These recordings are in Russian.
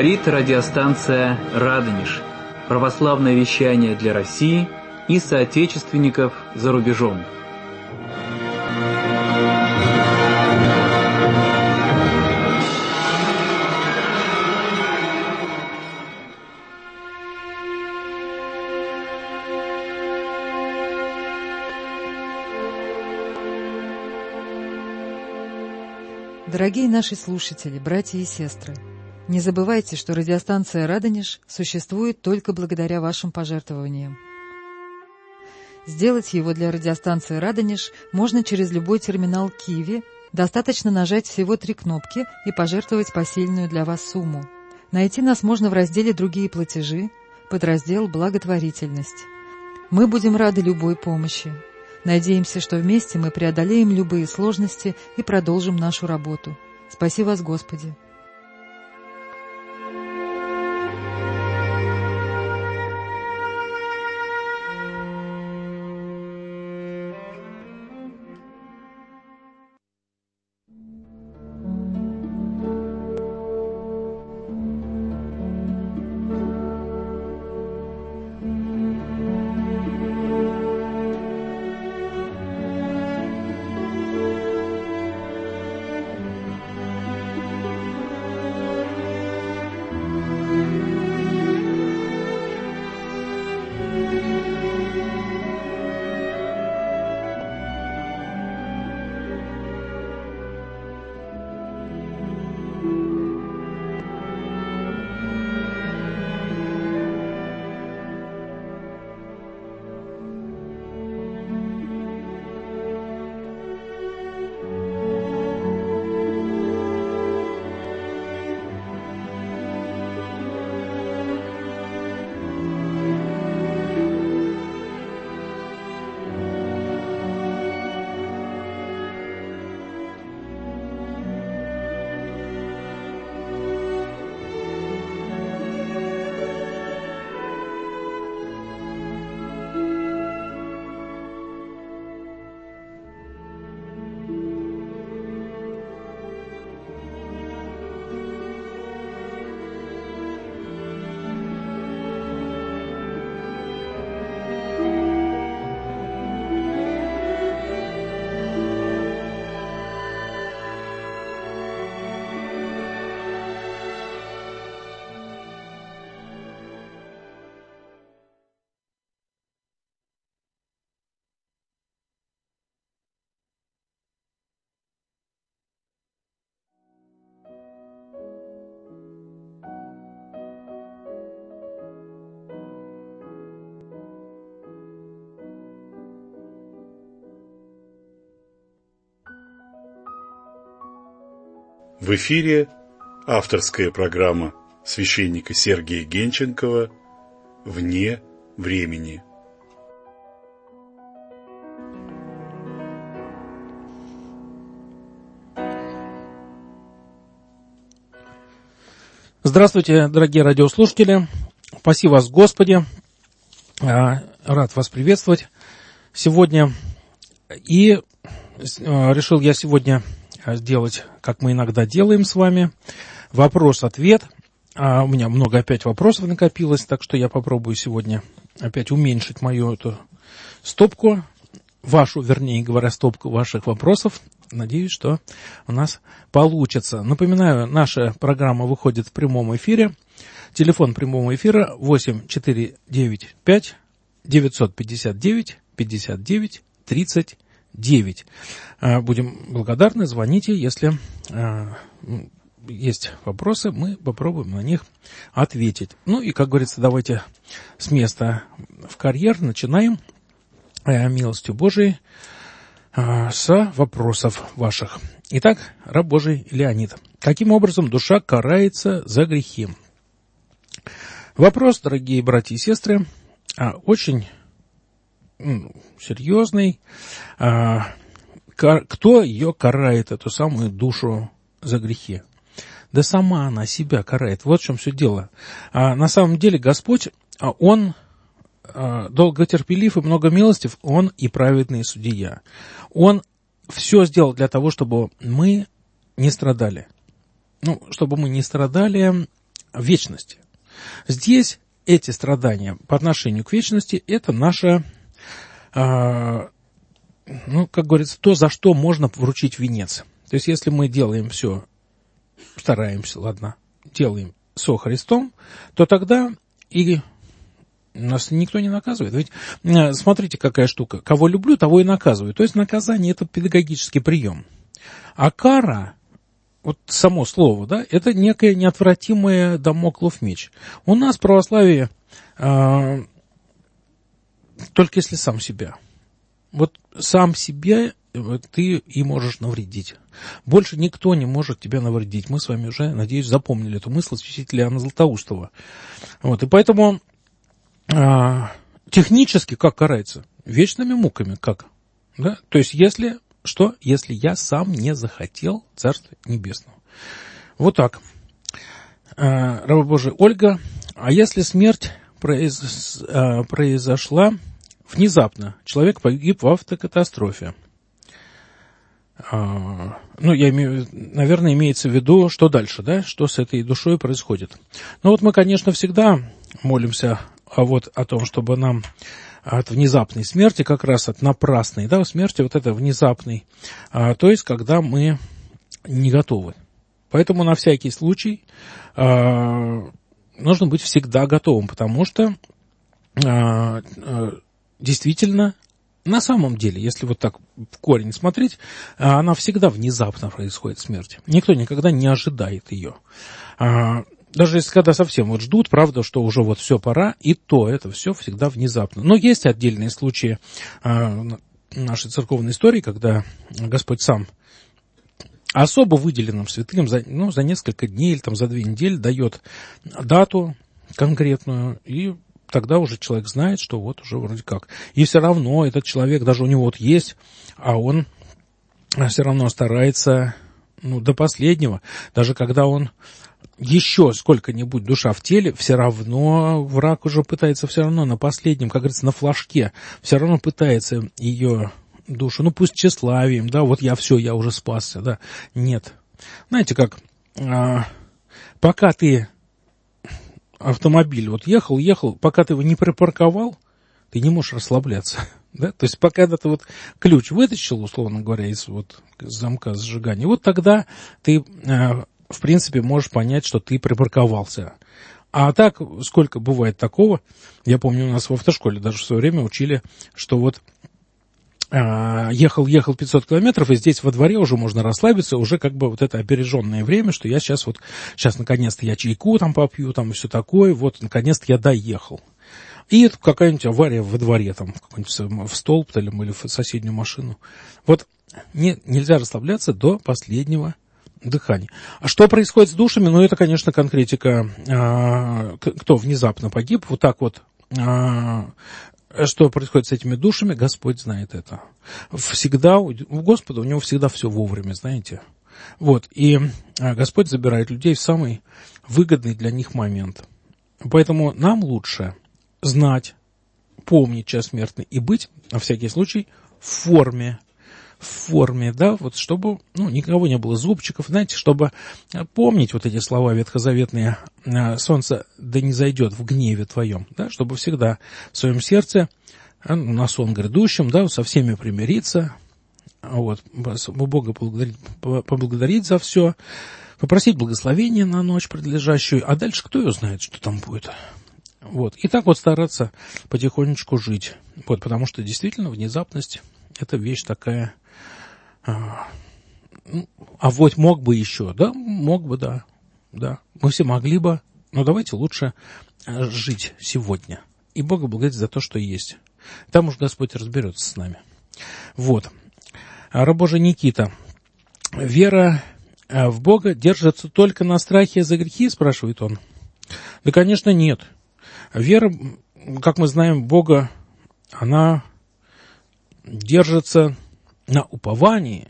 Говорит радиостанция «Радонеж». Православное вещание для России и соотечественников за рубежом. Дорогие наши слушатели, братья и сестры, не забывайте, что радиостанция «Радонеж» существует только благодаря вашим пожертвованиям. Сделать его для радиостанции «Радонеж» можно через любой терминал Киви, достаточно нажать всего 3 кнопки и пожертвовать посильную для вас сумму. Найти нас можно в разделе «Другие платежи», подраздел «Благотворительность». Мы будем рады любой помощи. Надеемся, что вместе мы преодолеем любые сложности и продолжим нашу работу. Спаси вас, Господи! В эфире авторская программа священника Сергия Генченкова «Вне времени». Здравствуйте, дорогие радиослушатели. Спаси вас, Господи. Рад вас приветствовать сегодня. И решил я сегодня сделать, как мы иногда делаем с вами, вопрос-ответ. У меня много опять вопросов накопилось, так что я попробую сегодня опять уменьшить мою эту стопку, стопку ваших вопросов. Надеюсь, что у нас получится. Напоминаю, наша программа выходит в прямом эфире. Телефон прямого эфира 8495 959 59 39. Будем благодарны, звоните, если есть вопросы, мы попробуем на них ответить. Ну и, как говорится, давайте с места в карьер начинаем, милостью Божией, с вопросов ваших. Итак, раб Божий Леонид. Каким образом душа карается за грехи? Вопрос, дорогие братья и сестры, очень серьезный. Кто ее карает, эту самую душу, за грехи? Да сама она себя карает. Вот в чем все дело. На самом деле Господь, Он долготерпелив и многомилостив, Он и праведный судья. Он все сделал для того, чтобы мы не страдали. Чтобы мы не страдали вечности. Здесь эти страдания по отношению к вечности – это наше, как говорится, то, за что можно вручить венец. То есть, если мы делаем все, стараемся, делаем со Христом, то тогда и нас никто не наказывает. Ведь смотрите, какая штука. Кого люблю, того и наказываю. То есть, наказание – это педагогический прием. А кара, вот само слово, да, это некое неотвратимое дамоклов меч. У нас в православии только если сам себя. Вот сам себе ты и можешь навредить. Больше никто не может тебя навредить. Мы с вами уже, надеюсь, запомнили эту мысль святителя Иоанна Златоустова. Вот, и поэтому технически как карается? Вечными муками как? Да? То есть, если я сам не захотел Царства Небесного. Вот так. Раба Божия Ольга, а если смерть произошла внезапно, человек погиб в автокатастрофе? Наверное, имеется в виду, что дальше, да, что с этой душой происходит. Ну вот мы, конечно, всегда молимся о том, чтобы нам от внезапной смерти, как раз от напрасной, да, смерти, вот это внезапной, то есть, когда мы не готовы. Поэтому на всякий случай нужно быть всегда готовым, потому что действительно, на самом деле, если вот так в корень смотреть, она всегда внезапно происходит, смерть. Никто никогда не ожидает ее. Даже если когда совсем вот ждут, правда, что уже вот все пора, и то это все всегда внезапно. Но есть отдельные случаи нашей церковной истории, когда Господь сам особо выделенным святым за несколько дней или там, за 2 недели дает дату конкретную, и тогда уже человек знает, что вот уже вроде как. И все равно этот человек, даже у него вот есть, а он все равно старается до последнего, даже когда он еще сколько-нибудь душа в теле, все равно враг уже пытается все равно на последнем, как говорится, на флажке, все равно пытается ее душу, пусть тщеславием, да, вот я уже спасся, да, нет. Знаете, как, пока ты автомобиль вот ехал, пока ты его не припарковал, ты не можешь расслабляться, да, то есть пока ты вот ключ вытащил, условно говоря, из вот замка зажигания, вот тогда ты в принципе, можешь понять, что ты припарковался. А так, сколько бывает такого, я помню, у нас в автошколе даже в свое время учили, что вот ехал 500 километров, и здесь во дворе уже можно расслабиться, уже как бы вот это опереженное время, что я сейчас наконец-то я чайку там попью, там и все такое, вот наконец-то я доехал. И какая-нибудь авария во дворе, там, какой-нибудь в столб или в соседнюю машину. Вот нельзя расслабляться до последнего дыхание. А что происходит с душами? Это, конечно, конкретика, кто внезапно погиб, вот так вот, что происходит с этими душами, Господь знает это. Всегда, у Господа, у него всегда все вовремя, знаете. Вот, и Господь забирает людей в самый выгодный для них момент. Поэтому нам лучше знать, помнить час смертный и быть, на всякий случай, в форме, да, вот чтобы, никого не было зубчиков, знаете, чтобы помнить вот эти слова ветхозаветные, солнце да не зайдет в гневе твоем, да, чтобы всегда в своем сердце, на сон грядущем, да, со всеми примириться, вот, Бога поблагодарить за все, попросить благословения на ночь предлежащую, а дальше кто ее знает, что там будет. Вот, и так вот стараться потихонечку жить, вот, потому что действительно внезапность — это вещь такая. А вот мог бы еще, да, мог бы, да, мы все могли бы, но давайте лучше жить сегодня и Бога благодарить за то, что есть. Там уж Господь разберется с нами. Вот. Раб Божий Никита. Вера в Бога держится только на страхе за грехи, спрашивает он. Да, конечно, нет. Вера, как мы знаем, Бога, она держится на уповании,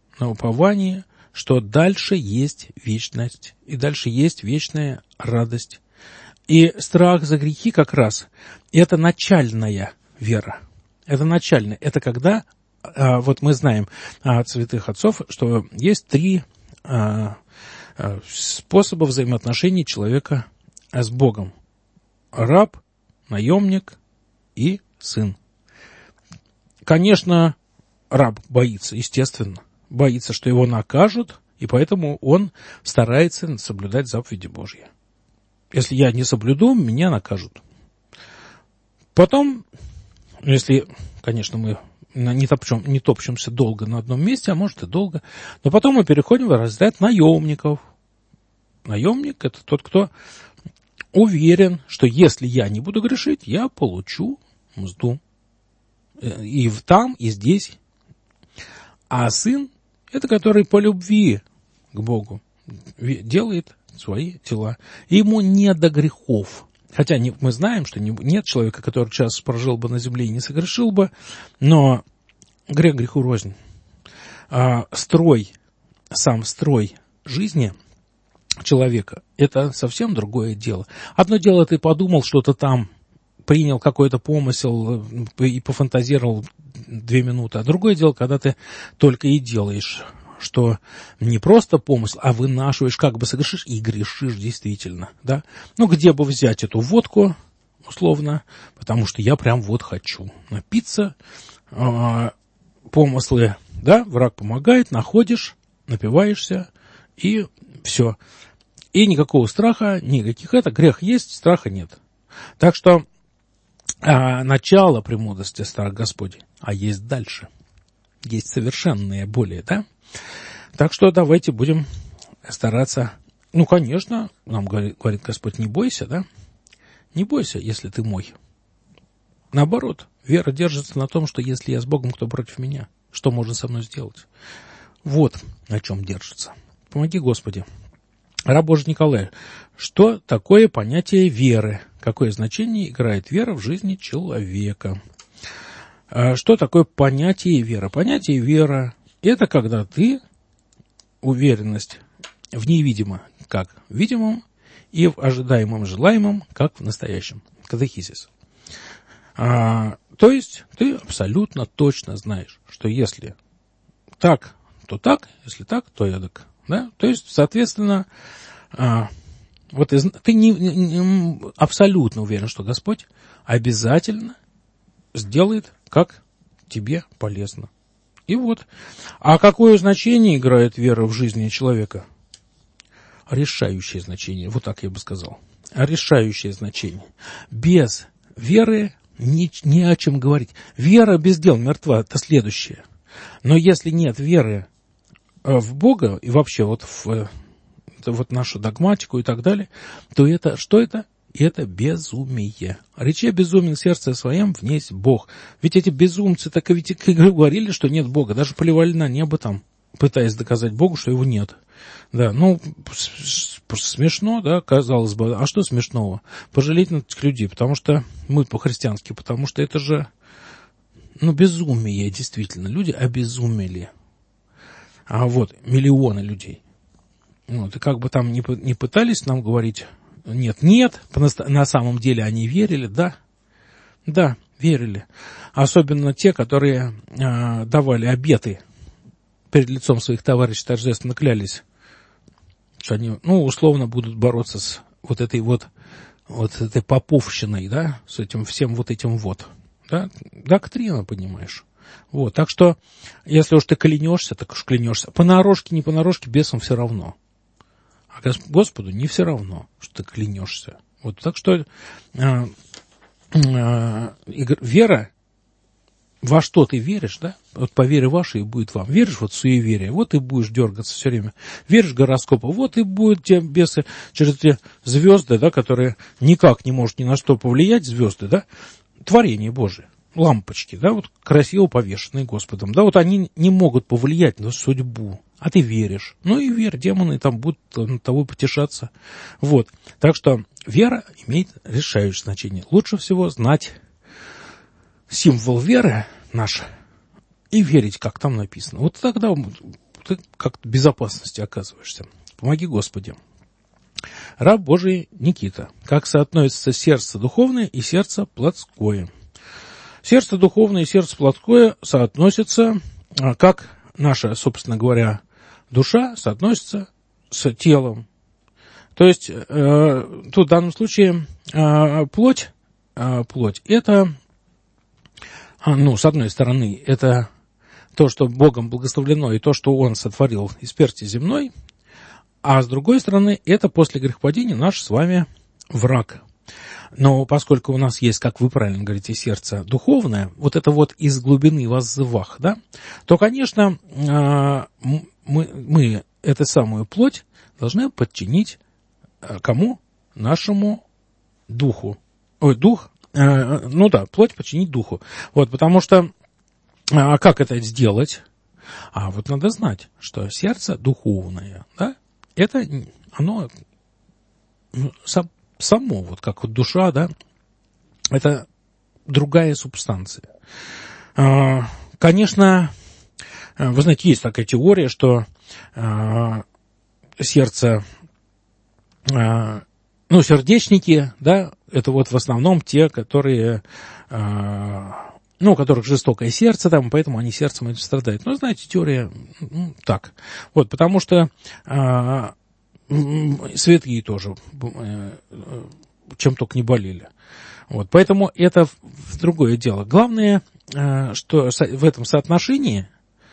что дальше есть вечность, и дальше есть вечная радость. И страх за грехи как раз это начальная вера. Это начальная. Это когда, вот мы знаем от святых отцов, что есть 3 способа взаимоотношений человека с Богом. Раб, наемник и сын. Конечно, раб боится, естественно. Боится, что его накажут, и поэтому он старается соблюдать заповеди Божьи. Если я не соблюду, меня накажут. Потом, если, конечно, мы не топчемся долго на одном месте, а может и долго, но потом мы переходим в разряд наемников. Наемник – это тот, кто уверен, что если я не буду грешить, я получу мзду. И там, и здесь. А сын – это который по любви к Богу делает свои дела. И ему не до грехов. Хотя мы знаем, что нет человека, который час прожил бы на земле и не согрешил бы, но грех греху рознь. Сам строй жизни человека – это совсем другое дело. Одно дело, ты подумал что-то там, принял какой-то помысел и пофантазировал 2 минуты, а другое дело, когда ты только и делаешь, что не просто помысл, а вынашиваешь, как бы согрешишь, и грешишь действительно, да. Ну, где бы взять эту водку, условно, потому что я прям вот хочу напиться, помыслы, да, враг помогает, находишь, напиваешься, и все. И никакого страха, никаких грех есть, страха нет. Так что начало премудрости страх Господень, а есть дальше. Есть совершенные более, да? Так что давайте будем стараться. Ну, конечно, нам говорит Господь, не бойся, да? Не бойся, если ты мой. Наоборот, вера держится на том, что если я с Богом, кто против меня? Что можно со мной сделать? Вот на чем держится. Помоги, Господи. Раб Божий Николай, что такое понятие веры? Какое значение играет вера в жизни человека? Что такое понятие веры? Понятие вера – это когда ты уверенность в невидимом, как в видимом, и в ожидаемом, желаемом, как в настоящем. Катехизис. То есть ты абсолютно точно знаешь, что если так, то так, если так, то эдак. Да? То есть, соответственно, вот ты абсолютно уверен, что Господь обязательно сделает, как тебе полезно. И вот. А какое значение играет вера в жизни человека? Решающее значение, вот так я бы сказал. Решающее значение. Без веры не о чем говорить. Вера без дел мертва, это следующее. Но если нет веры в Бога и вообще вот в нашу догматику и так далее, то это что это? Это безумие. Рече безумен в сердце своем, внесь Бог. Ведь эти безумцы так и ведь говорили, что нет Бога. Даже поливали на небо там, пытаясь доказать Богу, что его нет. Да, ну, смешно, да, казалось бы. А что смешного? Пожалеть на этих людей, потому что мы по-христиански, потому что это же, безумие, действительно. Люди обезумели. А вот миллионы людей. Вот, и как бы там не пытались нам говорить нет, на самом деле они верили, да, верили. Особенно те, которые давали обеты перед лицом своих товарищей, торжественно клялись, что они, условно будут бороться с вот этой поповщиной, да, с этим всем вот этим вот, да, доктрина, понимаешь. Вот, так что, если уж ты клянешься, так уж клянешься. Понарошке, не понарошке, бесам все равно. А Господу не все равно, что ты клянешься. Вот, так что вера, во что ты веришь, да? Вот по вере вашей и будет вам. Веришь в суеверие, вот и будешь дергаться все время. Веришь в гороскопы, вот и будут тебе бесы через эти звезды, да, которые никак не может ни на что повлиять, звезды, да, творение Божие. Лампочки, да, вот красиво повешенные Господом, да, вот они не могут повлиять на судьбу, а ты веришь. Ну и верь, демоны там будут над тобой потешаться. Вот, так что вера имеет решающее значение. Лучше всего знать символ веры наш и верить, как там написано. Вот тогда ты как-то в безопасности оказываешься. Помоги, Господи. Раб Божий Никита. Как соотносится сердце духовное и сердце плотское? Сердце духовное и сердце плотское соотносятся, как наша, собственно говоря, душа соотносится с телом. То есть, тут в данном случае плоть это, с одной стороны, это то, что Богом благословлено, и то, что Он сотворил из персти земной, а с другой стороны, это после грехопадения наш с вами враг. Но поскольку у нас есть, как вы правильно говорите, сердце духовное, вот это вот из глубины воззывах, да, то, конечно, мы эту самую плоть должны подчинить кому? Нашему духу. Плоть подчинить духу. Вот, потому что, как это сделать? Вот надо знать, что сердце духовное, да, это, оно само, вот как вот душа, да, это другая субстанция. Конечно, вы знаете, есть такая теория, что сердце, сердечники, да, это вот в основном те, которые, у которых жестокое сердце, там, поэтому они сердцем этим страдают. Но, знаете, теория так. Вот, потому что святые тоже чем только не болели. Вот, поэтому это другое дело. Главное, что в этом соотношении,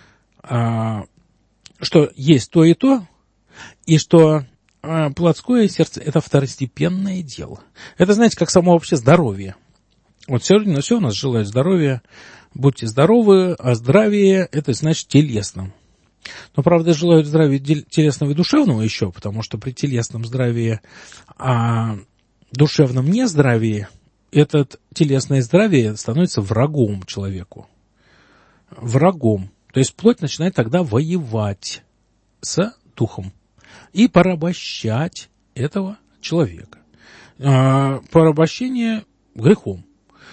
что есть то, и что плотское сердце – это второстепенное дело. Это, знаете, как само вообще здоровье. Вот сегодня все у нас желают здоровья. Будьте здоровы, а здравие – это значит телесном. Но, правда, желают здравия телесного и душевного еще, потому что при телесном здравии, душевном нездравии, это телесное здравие становится врагом человеку. Врагом. То есть плоть начинает тогда воевать с духом и порабощать этого человека. Порабощение грехом.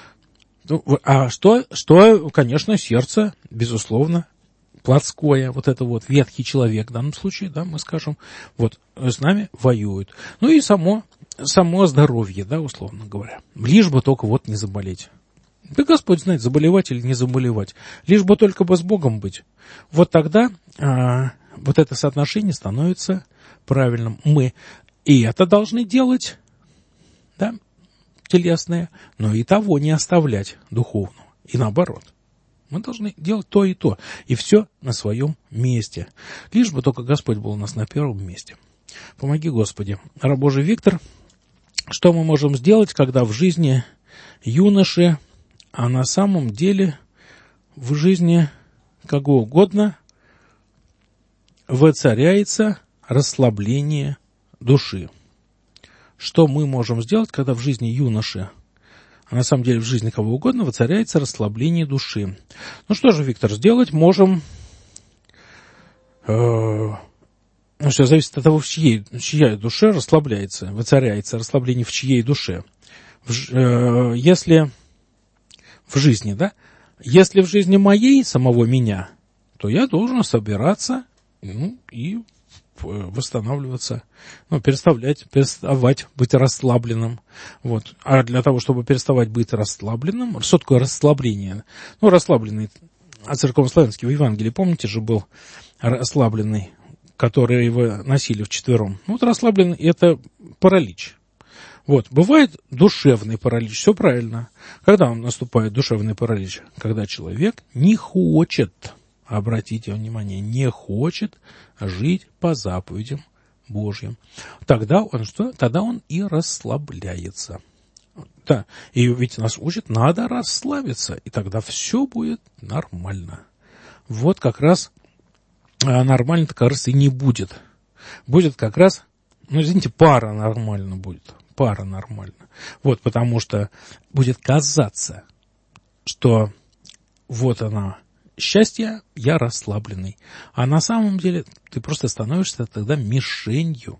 Что, конечно, сердце, безусловно, плотское, вот это вот ветхий человек в данном случае, да, мы скажем, вот с нами воюет. И само здоровье, да, условно говоря. Лишь бы только вот не заболеть. Да Господь знает, заболевать или не заболевать. Лишь бы только бы с Богом быть. Вот тогда вот это соотношение становится правильным. Мы и это должны делать, да, телесное, но и того не оставлять духовного. И наоборот. Мы должны делать то, и все на своем месте. Лишь бы только Господь был у нас на первом месте. Помоги, Господи. Раб Божий Виктор, что мы можем сделать, когда в жизни юноши, а на самом деле в жизни кого угодно воцаряется расслабление души? Что мы можем сделать, когда в жизни юноши, а на самом деле в жизни кого угодно, воцаряется расслабление души? Что же, Виктор, сделать можем? Все зависит от того, в чьей душе расслабляется, воцаряется расслабление в чьей душе. Если в жизни, да? Если в жизни моей, самого меня, то я должен собираться и восстанавливаться, переставать быть расслабленным. Вот. А для того, чтобы переставать быть расслабленным, что такое расслабление? Расслабленный, церковнославянский в Евангелии, помните же, был расслабленный, который его носили вчетвером. Расслабленный – это паралич. Вот. Бывает душевный паралич, все правильно. Когда он наступает, душевный паралич? Когда человек не хочет, обратите внимание, не хочет жить по заповедям Божьим. Тогда он что? Тогда он и расслабляется. Да. И ведь нас учат, надо расслабиться, и тогда все будет нормально. Вот как раз нормально-то, кажется, и не будет. Будет как раз, пара нормально будет. Пара нормально. Вот, потому что будет казаться, что вот она, счастье, я расслабленный. А на самом деле ты просто становишься тогда мишенью.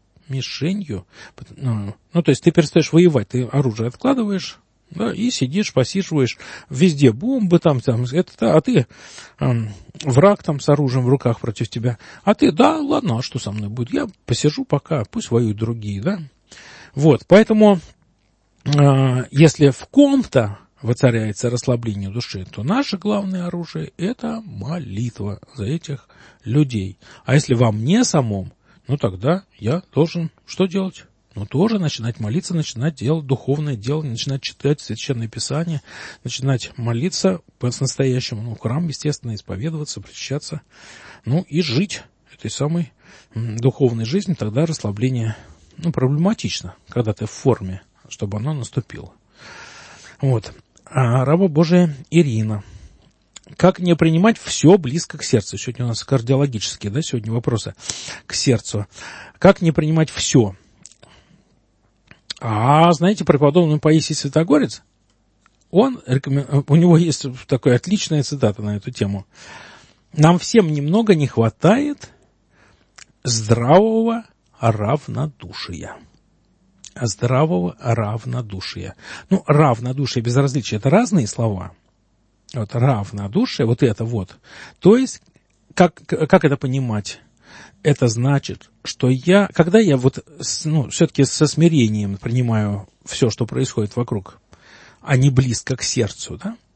То есть ты перестаешь воевать, ты оружие откладываешь, да, и сидишь, посиживаешь, везде бомбы а ты враг с оружием в руках против тебя. А ты, да, ладно, а что со мной будет? Я посижу пока, пусть воюют другие, да. Вот, поэтому, если в ком-то воцаряется расслабление души, то наше главное оружие – это молитва за этих людей. А если во мне самом, ну тогда я должен что делать? Ну, тоже начинать молиться, начинать делать духовное дело, начинать читать Священное Писание, начинать молиться по-настоящему, ну, в храм, естественно, исповедоваться, причащаться, ну, и жить этой самой духовной жизнью. Тогда расслабление, ну, проблематично, когда ты в форме, чтобы оно наступило. Вот. А раба Божия Ирина. Как не принимать все близко к сердцу? Сегодня у нас кардиологические, да, сегодня вопросы к сердцу. Как не принимать все? А знаете, преподобный Паисий Святогорец, у него есть такая отличная цитата на эту тему. Нам всем немного не хватает здравого равнодушия. Здравого равнодушия. Ну, равнодушие, безразличие — это разные слова. Вот равнодушие, вот это вот. То есть, как это понимать? Это значит, что когда я вот, ну, все-таки со смирением принимаю все, что происходит вокруг, а не близко к сердцу,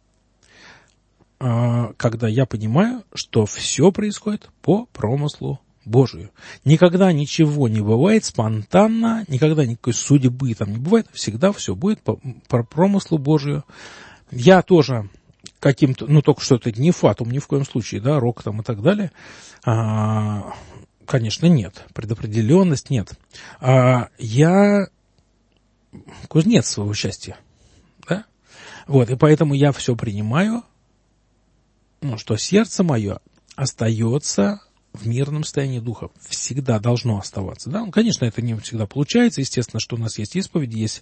да? Когда я понимаю, что все происходит по промыслу Божию. Никогда ничего не бывает спонтанно, никогда никакой судьбы там не бывает, всегда все будет по промыслу Божию. Я тоже каким-то, ну, только что это не фатум ни в коем случае, да, рок там и так далее, конечно, нет. Предопределенность нет. Я кузнец своего счастья. Да? Вот, и поэтому я все принимаю, ну, что сердце мое остается в мирном состоянии духа. Всегда должно оставаться. Да? Ну, конечно, это не всегда получается. Естественно, что у нас есть исповеди, есть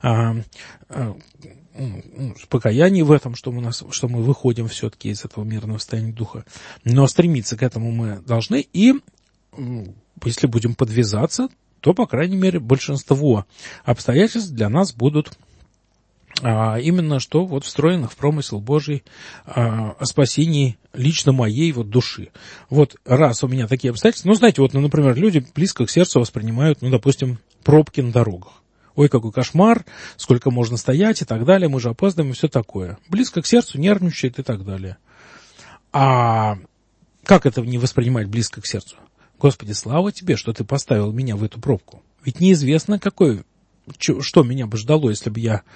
покаяние в этом, что мы выходим все-таки из этого мирного состояния духа. Но стремиться к этому мы должны. И если будем подвязаться, то, по крайней мере, большинство обстоятельств для нас будут именно что вот встроенных в промысел Божий о спасении лично моей вот души. Вот раз у меня такие обстоятельства, ну, знаете, вот, например, люди близко к сердцу воспринимают, ну, допустим, пробки на дорогах. Ой, какой кошмар, сколько можно стоять и так далее, мы же опаздываем и все такое. Близко к сердцу, нервничает и так далее. А как это не воспринимать близко к сердцу? Господи, слава тебе, что ты поставил меня в эту пробку. Ведь неизвестно, что меня бы ждало, если бы я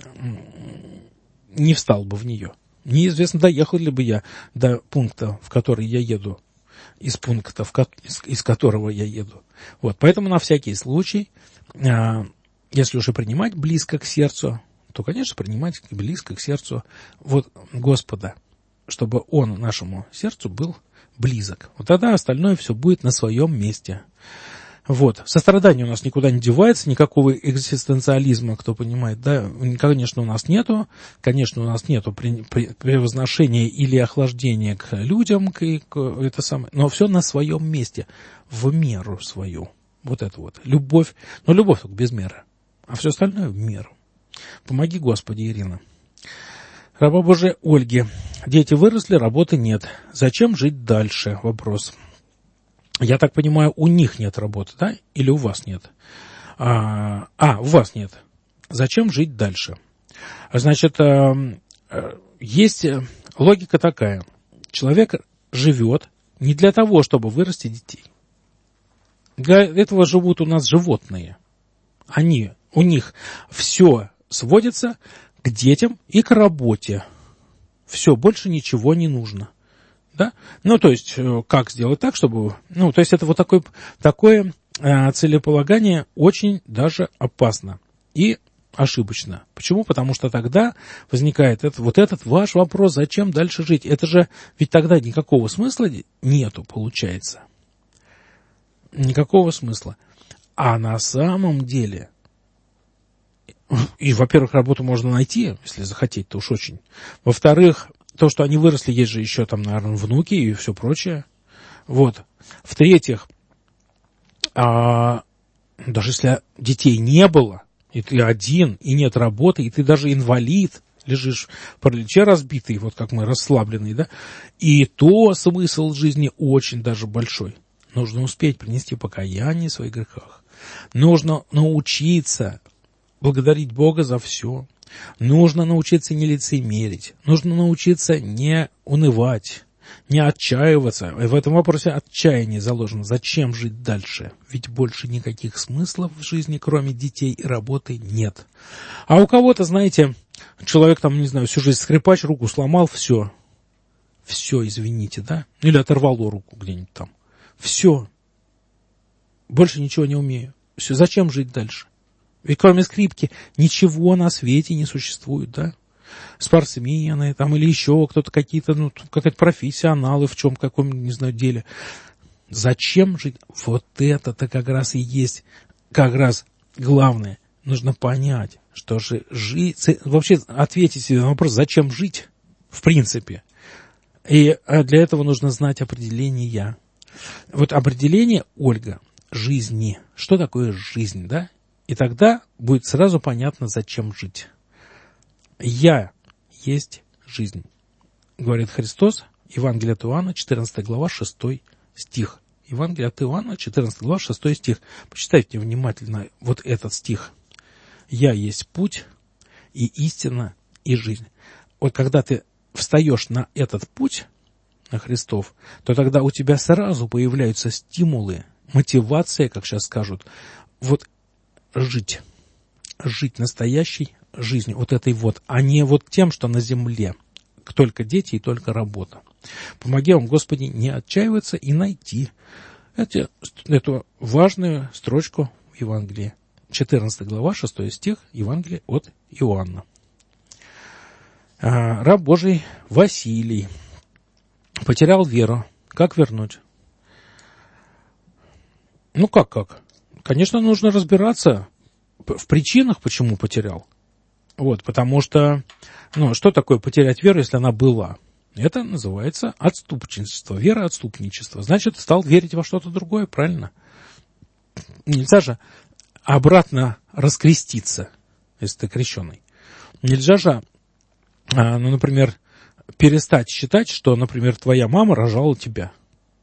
не встал бы в нее. Неизвестно, доехал ли бы я до пункта, в который я еду, из пункта, из которого я еду. Вот, поэтому на всякий случай, если уже принимать близко к сердцу, то, конечно, принимать близко к сердцу вот Господа, чтобы Он нашему сердцу был близок. Вот тогда остальное все будет на своем месте. Вот. Сострадание у нас никуда не девается, никакого экзистенциализма, кто понимает, да, конечно, у нас нету. Конечно, у нас нету превозношения или охлаждения к людям, но все на своем месте, в меру свою. Вот это вот. Любовь, но любовь только без меры, а все остальное в меру. Помоги, Господи, Ирина. Раба Божия Ольги. Дети выросли, работы нет. Зачем жить дальше? Вопрос. Я так понимаю, у них нет работы, да? Или у вас нет? У вас нет. Зачем жить дальше? Значит, есть логика такая. Человек живет не для того, чтобы вырастить детей. Для этого живут у нас животные. У них все сводится к детям и к работе. Все, больше ничего не нужно. Да? Ну, то есть, как сделать так, чтобы... Ну, то есть, это вот такое целеполагание очень даже опасно и ошибочно. Почему? Потому что тогда возникает этот ваш вопрос, зачем дальше жить? Это же, ведь тогда никакого смысла нету, получается. Никакого смысла. А на самом деле... И, во-первых, работу можно найти, если захотеть-то уж очень. Во-вторых, то, что они выросли, есть же еще там, наверное, внуки и все прочее. Вот. В-третьих, даже если детей не было, и ты один, и нет работы, и ты даже инвалид, лежишь в параличе разбитый, вот как мы, расслабленный, да, и то смысл жизни очень даже большой. Нужно успеть принести покаяние в своих грехах. Нужно научиться благодарить Бога за все. Нужно научиться не лицемерить. Нужно научиться не унывать. не отчаиваться. В этом вопросе отчаяние заложено. Зачем жить дальше? Ведь больше никаких смыслов в жизни, кроме детей и работы, нет. А у кого-то, знаете, человек там, не знаю, всю жизнь скрипач, руку сломал, все. Все, извините, да? Или оторвало руку где-нибудь там. Все. Больше ничего не умею. Все, зачем жить дальше? Ведь кроме скрипки ничего на свете не существует, да? Спортсмены там или еще кто-то, какие-то, ну, какие-то профессионалы в чем, каком, не знаю, деле. Зачем жить? Вот это-то как раз и есть как раз главное. Нужно понять, что же жить, вообще ответить себе на вопрос, зачем жить, в принципе. И для этого нужно знать определение. Вот определение, Ольга, жизни. Что такое жизнь, да? И тогда будет сразу понятно, зачем жить. «Я есть жизнь», говорит Христос, Евангелие от Иоанна, 14 глава, 6 стих. Евангелие от Иоанна, 14 глава, 6 стих. Почитайте внимательно вот этот стих. «Я есть путь и истина и жизнь». Вот когда ты встаешь на этот путь, на Христов, то тогда у тебя сразу появляются стимулы, мотивация, как сейчас скажут, вот жить настоящей жизнью, вот этой вот, а не вот тем, что на земле, только дети и только работа. Помоги вам, Господи, не отчаиваться и найти эту важную строчку в Евангелии. 14 глава, 6 стих, Евангелие от Иоанна. Раб Божий Василий потерял веру. Как вернуть? Ну как? Конечно, нужно разбираться в причинах, почему потерял. Вот, потому что, что такое потерять веру, если она была? Это называется отступничество, вероотступничество. Значит, стал верить во что-то другое, правильно? Нельзя же обратно раскреститься, если ты крещеный. Нельзя же, например, перестать считать, что, например, твоя мама рожала тебя.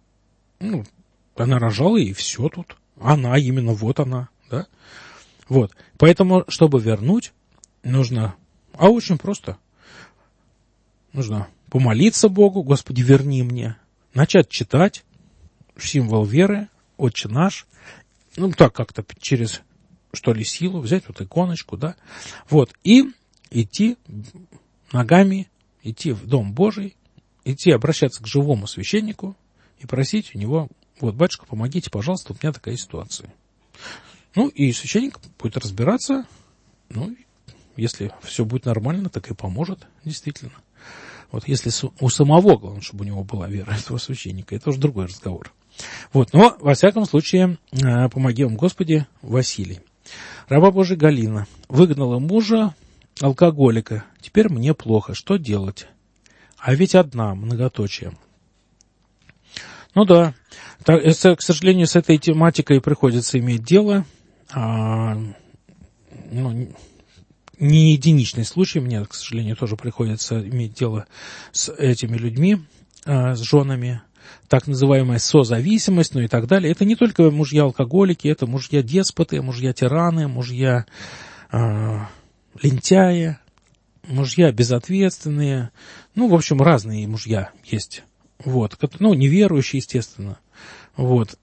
Она рожала, и все тут. Она, именно вот она, да? Вот. Поэтому, чтобы вернуть, нужно, очень просто. Нужно помолиться Богу, Господи, верни мне. Начать читать символ веры, Отче наш. Так как-то через, силу, взять вот иконочку, да. Вот. И идти ногами, идти в Дом Божий, идти обращаться к живому священнику и просить у него: вот, батюшка, помогите, пожалуйста, у меня такая ситуация. И священник будет разбираться, если все будет нормально, так и поможет, действительно. Вот, если у самого, главное, чтобы у него была вера этого священника, это уже другой разговор. Вот, но, во всяком случае, помоги вам, Господи, Василий. Раба Божия Галина выгнала мужа, алкоголика. Теперь мне плохо, что делать? А ведь одна, многоточие. Да, к сожалению, с этой тематикой приходится иметь дело. Не единичный случай, мне, к сожалению, тоже приходится иметь дело с этими людьми, с женами, так называемая созависимость, и так далее. Это не только мужья-алкоголики, это мужья-деспоты, мужья-тираны, мужья лентяи, мужья безответственные, в общем, разные мужья есть. Вот, неверующие, естественно. Вот.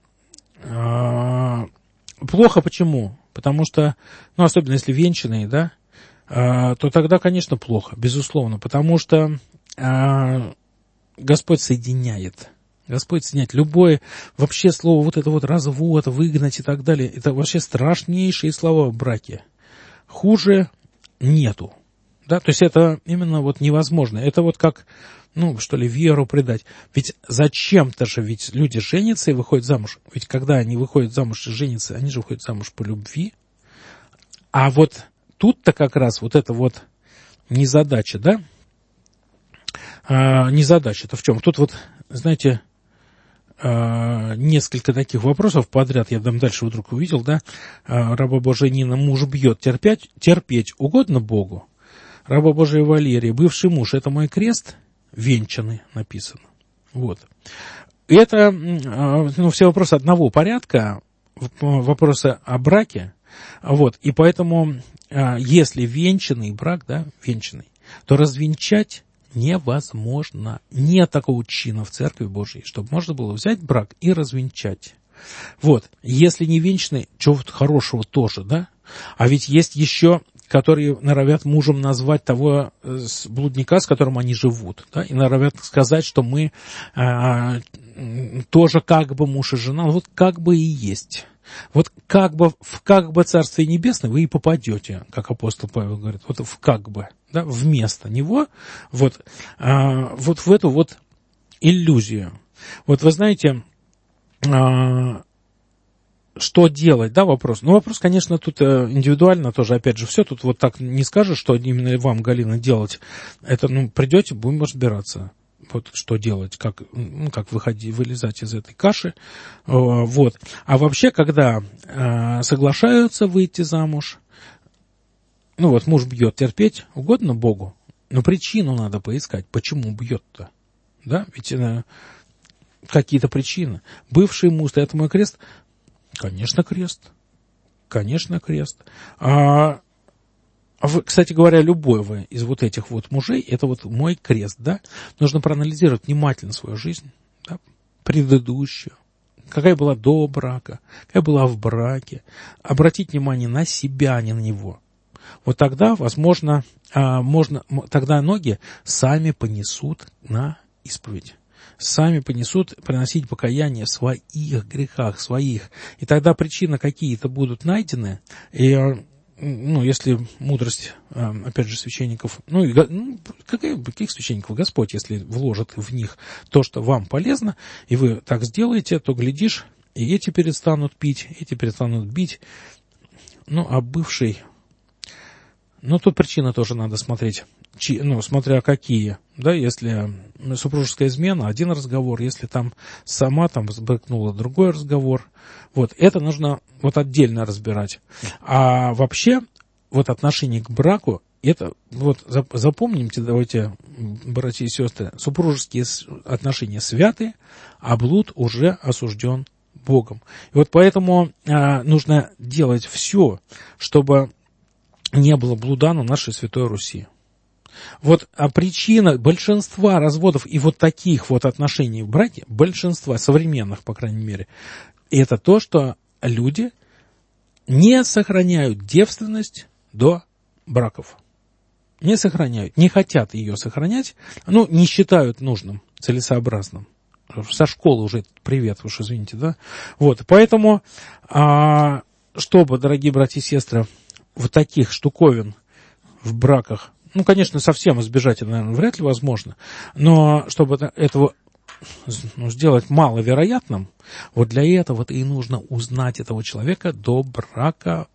Плохо почему? Потому что, особенно если венчанные, да, то тогда, конечно, плохо, безусловно, потому что Господь соединяет. Господь соединяет. Любое вообще слово, вот это вот развод, выгнать и так далее, это вообще страшнейшие слова в браке. Хуже нету. Да, то есть это именно невозможно. Это как, веру предать. Ведь зачем-то же, ведь люди женятся и выходят замуж. Ведь когда они выходят замуж и женятся, они же выходят замуж по любви. А тут-то как раз это незадача, да? Незадача-то в чем? Тут знаете, несколько таких вопросов подряд я там дальше вдруг увидел, да? Раба Божия Нина: муж бьет, терпеть угодно Богу? Раба Божия Валерия: бывший муж — это мой крест? Венчанный написано. Вот. Это, все вопросы одного порядка, вопросы о браке. Вот. И поэтому, если венчанный брак, да, венчанный, то развенчать невозможно. Нет такого чина в Церкви Божьей, чтобы можно было взять брак и развенчать. Вот, если не венчанный, чего-то хорошего тоже, да? А ведь есть еще, которые норовят мужем назвать того блудника, с которым они живут, да? И норовят сказать, что мы тоже как бы муж и жена, вот как бы и есть. Вот как бы в Царствие Небесное вы и попадете, как апостол Павел говорит, вот в как бы, да, вместо него, вот в эту вот иллюзию. Вот вы знаете, что делать, да, вопрос? Ну, вопрос, конечно, тут индивидуально тоже, опять же, все тут вот так не скажешь, что именно вам, Галина, делать. Это, придете, будем разбираться. Вот что делать, как вылезать из этой каши. Вот. А вообще, когда соглашаются выйти замуж, муж бьет, терпеть угодно Богу, но причину надо поискать, почему бьет-то. Да, ведь какие-то причины. Бывший муж, это мой крест? Конечно, крест. Конечно, крест. Кстати говоря, любой вы из вот этих вот мужей, это вот мой крест, да? Нужно проанализировать внимательно свою жизнь, да? Предыдущую. Какая была до брака, какая была в браке. Обратить внимание на себя, а не на него. Вот тогда, возможно, тогда ноги сами понесут на исповедь. Сами понесут приносить покаяние в своих грехах, своих. И тогда причины какие-то будут найдены. И если мудрость, опять же, священников, каких священников? Господь, если вложит в них то, что вам полезно, и вы так сделаете, то, глядишь, и эти перестанут пить, эти перестанут бить. А бывший, тут причины тоже надо смотреть, смотря какие, да, если супружеская измена, один разговор, если там сама сбрыкнула, другой разговор, вот, это нужно отдельно разбирать. А вообще, отношение к браку, это, запомните, давайте, братья и сестры, супружеские отношения святы, а блуд уже осужден Богом. И поэтому нужно делать все, чтобы не было блуда на нашей Святой Руси. А причина большинства разводов и таких отношений в браке, большинства современных, по крайней мере, это то, что люди не сохраняют девственность до браков. Не сохраняют, не хотят ее сохранять, не считают нужным, целесообразным. Со школы уже привет, уж извините, да? Поэтому, чтобы, дорогие братья и сестры, таких штуковин в браках, конечно, совсем избежать это, наверное, вряд ли возможно, но чтобы этого сделать маловероятным, для этого-то и нужно узнать этого человека до брака.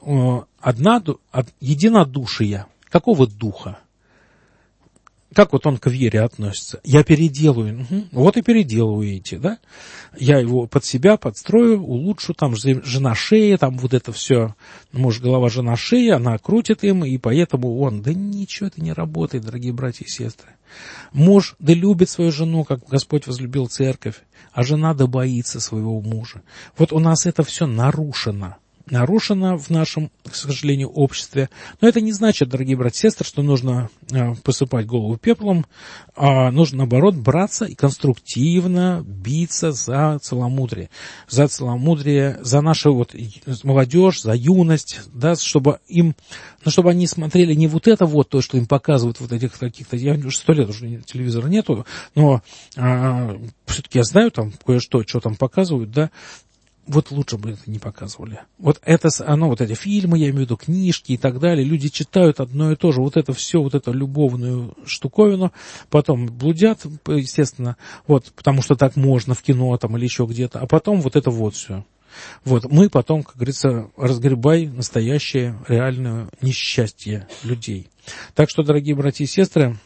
Единодушие. Какого духа? Как он к вере относится? Я переделаю. И переделываете, да? Я его под себя подстрою, улучшу, жена шея, это все, муж голова, жена шея, она крутит им, и поэтому да ничего это не работает, дорогие братья и сестры. Муж да любит свою жену, как Господь возлюбил церковь, а жена да боится своего мужа. У нас это все нарушено в нашем, к сожалению, обществе. Но это не значит, дорогие братья и сестры, что нужно посыпать голову пеплом, а нужно, наоборот, браться и конструктивно биться за целомудрие. За нашу молодежь, за юность, да, чтобы они смотрели не то, что им показывают этих каких-то, я уже 100 лет уже телевизора нету, но все-таки я знаю кое-что, что там показывают, да. Лучше бы это не показывали. Эти фильмы, я имею в виду книжки и так далее, люди читают одно и то же, это все, эту любовную штуковину, потом блудят, естественно, потому что так можно в кино или еще где-то, а потом это все. Мы потом, как говорится, разгребай настоящее, реальное несчастье людей. Так что, дорогие братья и сестры,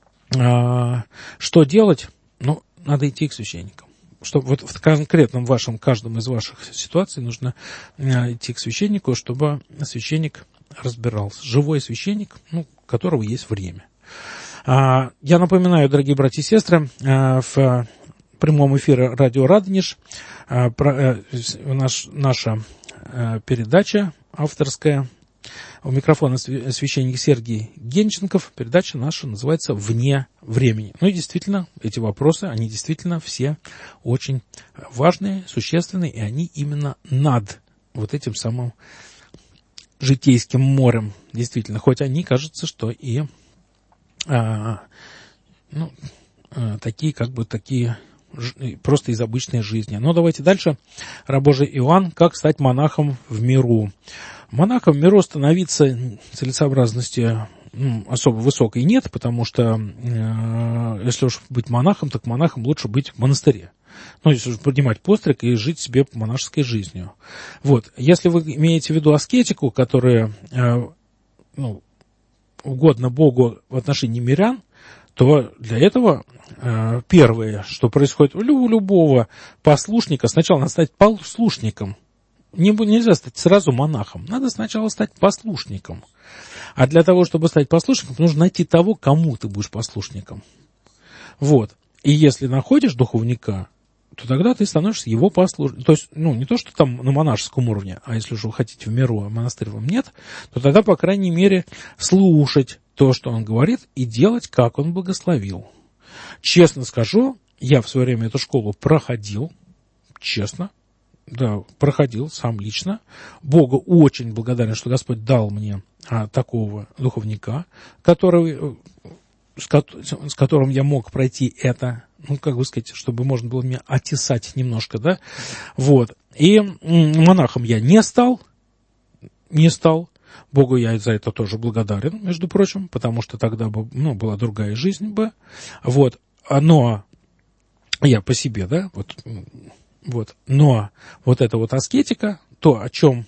что делать? Надо идти к священникам. Что в конкретном каждом из ваших ситуаций нужно идти к священнику, чтобы священник разбирался. Живой священник, у которого есть время. Я напоминаю, дорогие братья и сестры, в прямом эфире радио «Радонеж» наша передача авторская У микрофона священник Сергей Генченков. Передача наша называется «Вне времени». Ну и действительно, эти вопросы, они действительно все очень важные, существенные, и они именно над вот этим самым житейским морем. Действительно, хоть они, кажется, что и такие, просто из обычной жизни. Но давайте дальше. Раб Божий Иоанн. Как стать монахом в миру? Монахом в миру становиться целесообразности особо высокой нет, потому что если уж быть монахом, так монахом лучше быть в монастыре. Ну, если уж поднимать постриг и жить себе монашеской жизнью. Вот. Если вы имеете в виду аскетику, которая угодна Богу в отношении мирян, то для этого первое, что происходит у любого послушника, сначала надо стать послушником. Нельзя стать сразу монахом. Надо сначала стать послушником. А для того, чтобы стать послушником, нужно найти того, кому ты будешь послушником. Вот. И если находишь духовника, то тогда ты становишься его послушником. То есть, не то, что там на монашеском уровне, а если же вы хотите в миру, а монастырь вам нет, то тогда, по крайней мере, слушать то, что он говорит, и делать, как он благословил. Честно скажу, я в свое время эту школу проходил, честно, да, проходил сам лично. Богу очень благодарен, что Господь дал мне такого духовника, с которым я мог пройти это, чтобы можно было меня отесать немножко, да, вот. И монахом я не стал. Богу я за это тоже благодарен, между прочим, потому что тогда бы, была другая жизнь бы, вот. Но я по себе, да, вот. Но вот эта вот аскетика, то, о чем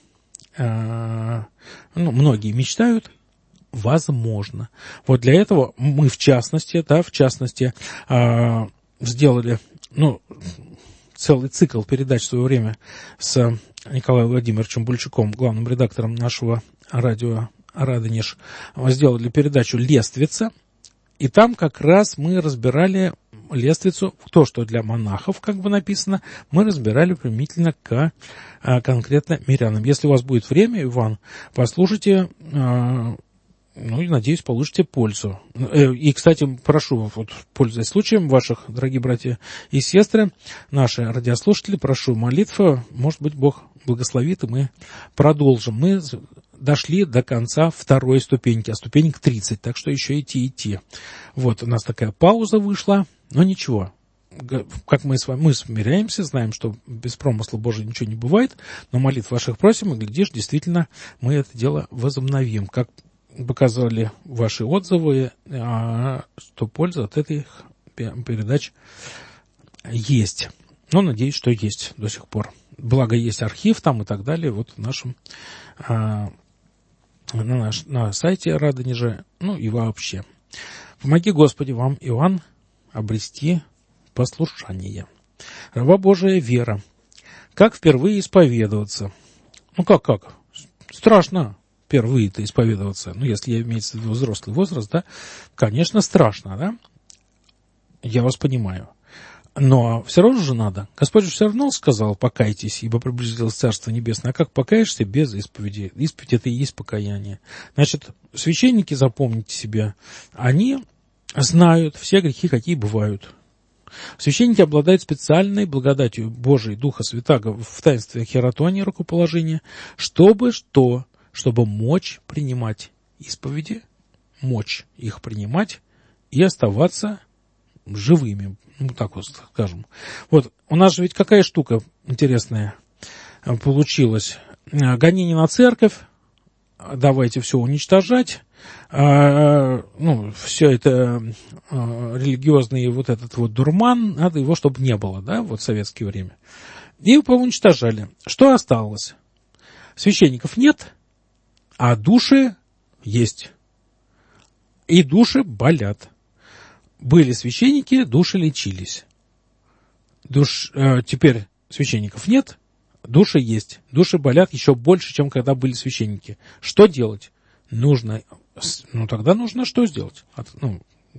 многие мечтают, возможно. Вот для этого мы в частности сделали, целый цикл передач в свое время с Николаем Владимировичем Бульчуком, главным редактором нашего радио «Радонеж», сделали передачу «Лествица», и там как раз мы разбирали лествицу, то, что для монахов, написано, мы разбирали применительно к конкретно мирянам. Если у вас будет время, Иван, послушайте, и, надеюсь, получите пользу. И, кстати, прошу, пользуясь случаем, ваших, дорогие братья и сестры, наши радиослушатели, прошу молитву, может быть, Бог благословит, и мы продолжим. Мы дошли до конца второй ступеньки, а ступенька 30, так что еще идти. Вот, у нас такая пауза вышла, но ничего. Как мы смиряемся, знаем, что без промысла Божия ничего не бывает, но молитв ваших просим, и, глядишь, действительно, мы это дело возобновим. Как показали ваши отзывы, что польза от этих передач есть. Но надеюсь, что есть до сих пор. Благо, есть архив там и так далее, вот в нашем на сайте Радонежа, и вообще. Помоги, Господи, вам, Иоанн, обрести послушание. Раба Божия Вера. Как впервые исповедоваться? Как? Страшно впервые-то исповедоваться. Если имеется в виду взрослый возраст, да, конечно, страшно, да? Я вас понимаю. Но все равно же надо. Господь же все равно сказал: покайтесь, ибо приблизилось Царство Небесное. А как покаешься без исповеди? Исповедь — это и есть покаяние. Значит, священники, запомните себе, они знают все грехи, какие бывают. Священники обладают специальной благодатью Божией, Духа Святаго в таинстве хератонии, рукоположения, чтобы мочь принимать исповеди, мочь их принимать и оставаться живыми, так вот скажем. Вот у нас же ведь какая штука интересная получилась. Гонение на церковь, давайте все уничтожать, все это религиозный этот дурман, надо его, чтобы не было, да, в советское время. И его уничтожали. Что осталось? Священников нет, а души есть. И души болят. Были священники, души лечились. Теперь священников нет, души есть. Души болят еще больше, чем когда были священники. Что делать? Тогда нужно что сделать?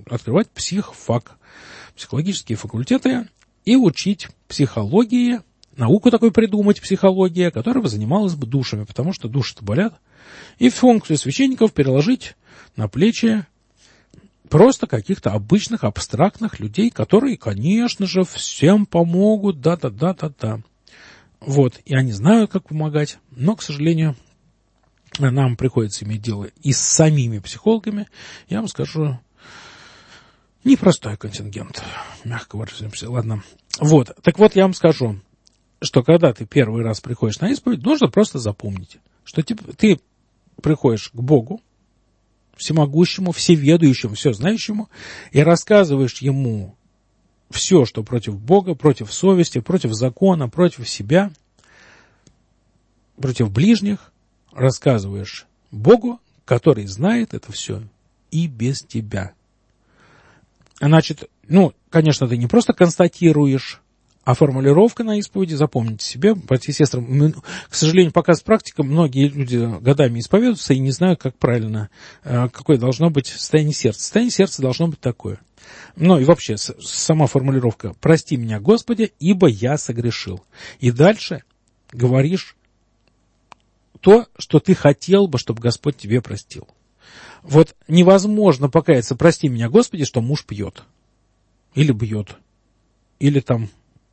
Открывать психологические факультеты и учить психологии науку такой придумать, психология, которая бы занималась бы душами, потому что души-то болят, и функцию священников переложить на плечи просто каких-то обычных, абстрактных людей, которые, конечно же, всем помогут, да-да-да-да-да. Вот, и они знают, как помогать, но, к сожалению, нам приходится иметь дело и с самими психологами, я вам скажу, непростой контингент, мягко выразимся, ладно. Вот, так вот, я вам скажу, что когда ты первый раз приходишь на исповедь, нужно просто запомнить, что ты приходишь к Богу, всемогущему, всеведающему, всезнающему, и рассказываешь ему все, что против Бога, против совести, против закона, против себя, против ближних, рассказываешь Богу, который знает это все и без тебя. Значит, конечно, ты не просто констатируешь, а формулировка на исповеди, запомните себе, братья и сестры, к сожалению, пока с практикой многие люди годами исповедуются и не знают, как правильно, какое должно быть состояние сердца. Состояние сердца должно быть такое. Ну и вообще, сама формулировка «Прости меня, Господи, ибо я согрешил». И дальше говоришь то, что ты хотел бы, чтобы Господь тебе простил. Вот невозможно покаяться «Прости меня, Господи», что муж пьет. Или бьет. Или там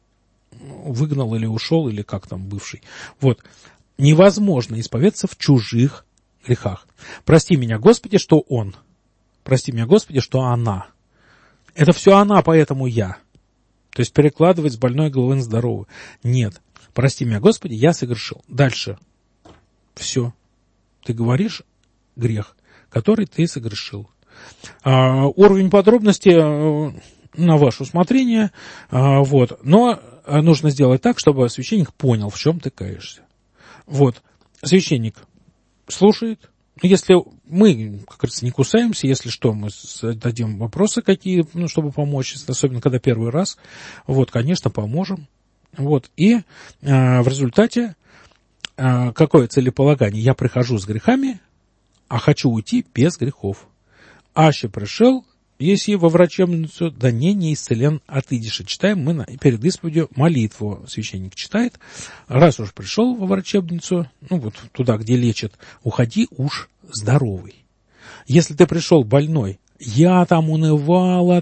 выгнал или ушел, или как там бывший. Вот. Невозможно исповедаться в чужих грехах. Прости меня, Господи, что он. Прости меня, Господи, что она. Это все она, поэтому я. То есть перекладывать с больной головы на здоровую. Нет. Прости меня, Господи, я согрешил. Дальше. Все. Ты говоришь грех, который ты согрешил. Уровень подробностей на ваше усмотрение. Вот. Но нужно сделать так, чтобы священник понял, в чем ты каешься. Вот. Священник слушает. Если мы, как говорится, не кусаемся, если что, мы дадим вопросы какие, чтобы помочь, особенно когда первый раз. Вот, конечно, поможем. Вот. И в результате какое целеполагание? Я прихожу с грехами, а хочу уйти без грехов. Аще пришел, если во врачебницу, да не исцелен отыдешь. Читаем мы перед исповедью молитву. Священник читает. Раз уж пришел во врачебницу, вот туда, где лечат, уходи уж здоровый. Если ты пришел больной, я там унывала,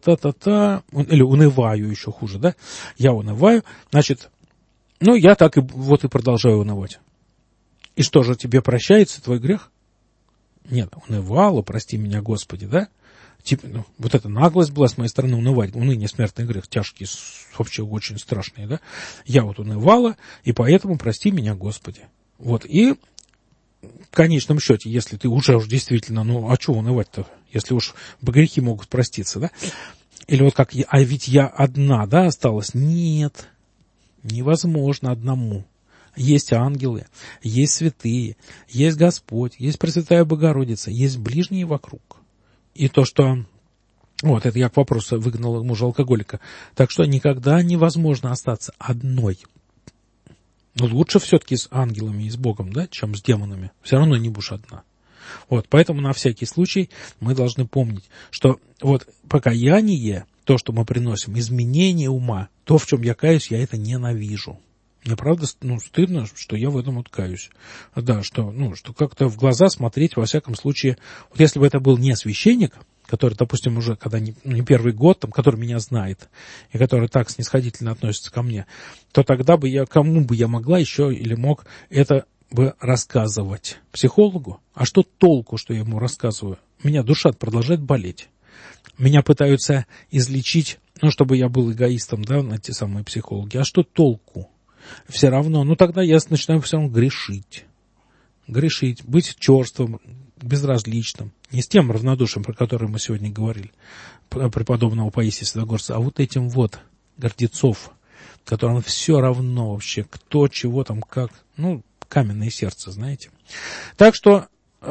или унываю еще хуже, да? Я унываю, значит, я так и продолжаю унывать. И что же, тебе прощается твой грех? Нет, унывала, прости меня, Господи, да? Вот эта наглость была с моей стороны унывать. Уныние, смертный грех, тяжкие, вообще очень страшные, да? Я унывала, и поэтому прости меня, Господи. Вот, и в конечном счете, если ты уже действительно, а что унывать-то, если уж грехи могут проститься, да? Или вот как, а ведь я одна, да, осталась? Нет, невозможно одному. Есть ангелы, есть святые, есть Господь, есть Пресвятая Богородица, есть ближние вокруг. И то, что... Вот, это я к вопросу выгнала мужа-алкоголика. Так что никогда невозможно остаться одной. Лучше все-таки с ангелами и с Богом, да, чем с демонами. Все равно не будешь одна. Вот, поэтому на всякий случай мы должны помнить, что вот покаяние, то, что мы приносим, изменение ума, то, в чем я каюсь, я это ненавижу. Мне правда стыдно, что я в этом каюсь. Да, что как-то в глаза смотреть, во всяком случае, вот если бы это был не священник, который, допустим, уже когда не первый год, который меня знает, и который так снисходительно относится ко мне, то тогда бы кому бы я могла еще или мог это бы рассказывать? Психологу? А что толку, что я ему рассказываю? У меня душа продолжает болеть. Меня пытаются излечить, чтобы я был эгоистом, да, эти самые психологи. А что толку? Все равно, тогда я начинаю все равно грешить. Грешить, быть черствым, безразличным. Не с тем равнодушием, про которое мы сегодня говорили, преподобного Паисия Святогорца, а вот этим гордецов, которым все равно вообще, кто, чего там, как, каменное сердце, знаете. Так что,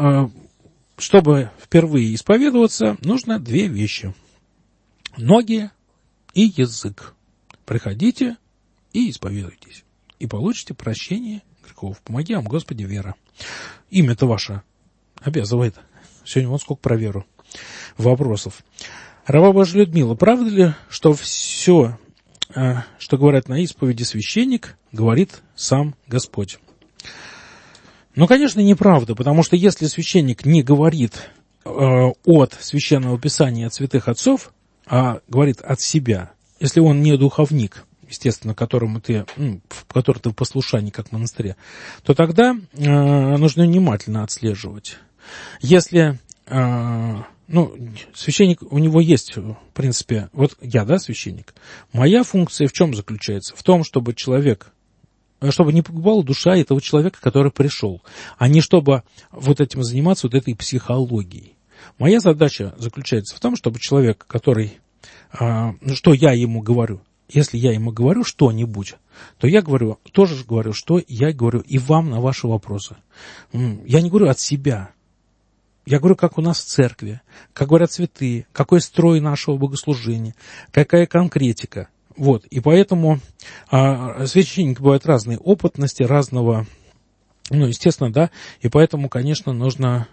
чтобы впервые исповедоваться, нужно две вещи. Ноги и язык. Приходите и исповедуйтесь. И получите прощение грехов. Помоги вам, Господи, вера. Имя-то ваше обязывает. Сегодня сколько про веру. Вопросов. Раба Божия Людмила, правда ли, что все что говорят на исповеди священник, говорит сам Господь. Ну, конечно, неправда, потому что если священник не говорит от Священного Писания, от святых отцов, а говорит от себя, если он не духовник, естественно, который ты в послушании, как в монастыре, то тогда нужно внимательно отслеживать. Если, священник, у него есть, в принципе, вот я, священник, моя функция в чем заключается? В том, чтобы не погибала душа этого человека, который пришел, а не чтобы вот этим заниматься, вот этой психологией. Моя задача заключается в том, чтобы человек, который, что я ему говорю, если я ему говорю что-нибудь, то я тоже говорю, что я говорю и вам на ваши вопросы. Я не говорю от себя. Я говорю, как у нас в церкви, как говорят святые, какой строй нашего богослужения, какая конкретика. Вот, и поэтому священники бывают разной опытности, разного, естественно, и поэтому, конечно, нужно,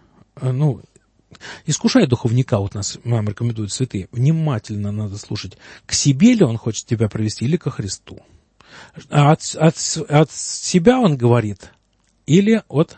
искушай духовника, вот нам рекомендуют святые, внимательно надо слушать, к себе ли он хочет тебя привести или ко Христу. А от себя он говорит или от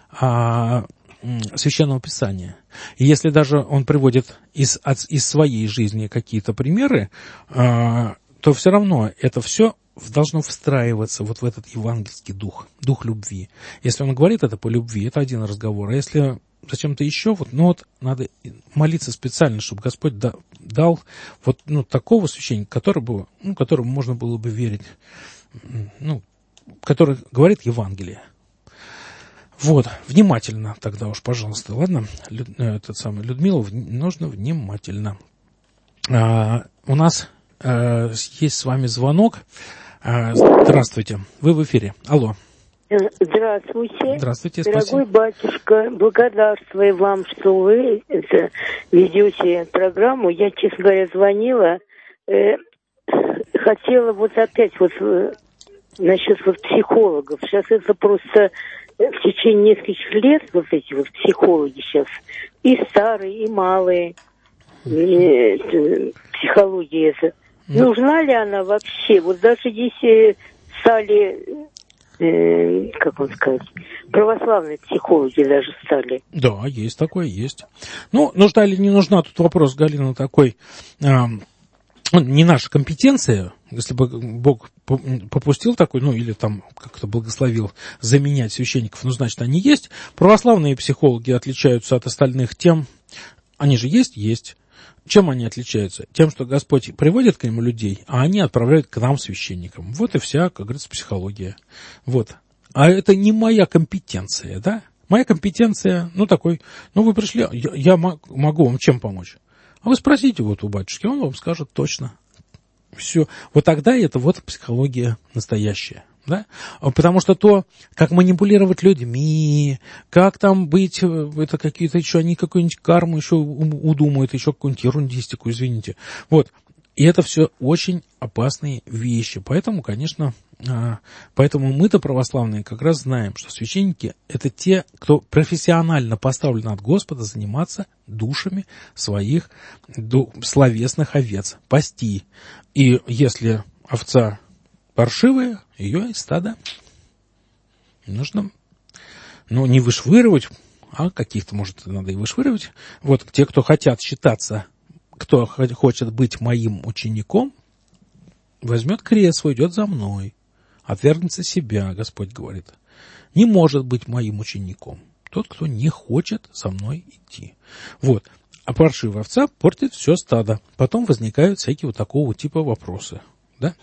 Священного Писания. И если даже он приводит из своей жизни какие-то примеры, то все равно это все должно встраиваться вот в этот евангельский дух дух любви. Если он говорит это по любви, это один разговор. А если зачем-то еще, надо молиться специально, чтобы Господь дал такого священника, которому можно было бы верить, который говорит Евангелие. Вот, внимательно тогда уж, пожалуйста, ладно? Людмила, нужно внимательно. У нас есть с вами звонок. Здравствуйте, вы в эфире. Алло. Здравствуйте. Здравствуйте, дорогой спасибо. батюшка, благодарствую вам, что вы ведете программу. Я, честно говоря, звонила, хотела опять насчет психологов. Сейчас это просто в течение нескольких лет эти психологи сейчас, и старые, и малые, психология эта. Нужна ли она вообще? Даже если стали, православные психологи даже стали. Да, есть такое, есть. Нужна или не нужна, тут вопрос, Галина, такой, не наша компетенция, если бы Бог попустил такой, или там как-то благословил заменять священников, значит, они есть. Православные психологи отличаются от остальных тем, они же есть. Чем они отличаются? Тем, что Господь приводит к нему людей, а они отправляют к нам, священникам. Вот и вся, как говорится, психология. Вот. А это не моя компетенция, да? Моя компетенция, вы пришли, я могу вам чем помочь? А вы спросите у батюшки, он вам скажет точно. Все. Вот тогда это психология настоящая. Да? Потому что то, как манипулировать людьми, как там быть, это какие-то еще, они какую-нибудь карму еще удумают, еще какую-нибудь ерундистику, извините. И это все очень опасные вещи. Поэтому, конечно, мы-то православные как раз знаем, что священники – это те, кто профессионально поставлен от Господа заниматься душами своих словесных овец, пасти. И если овца паршивая, ее из стада нужно, не вышвыривать, а каких-то, может, надо и вышвыривать. Те, кто хотят считаться, кто хочет быть моим учеником, возьмет крест свой, идет за мной, отвергнется себя, Господь говорит. Не может быть моим учеником тот, кто не хочет со мной идти. А паршивая овца портит все стадо. Потом возникают всякие такого типа вопросы. Да?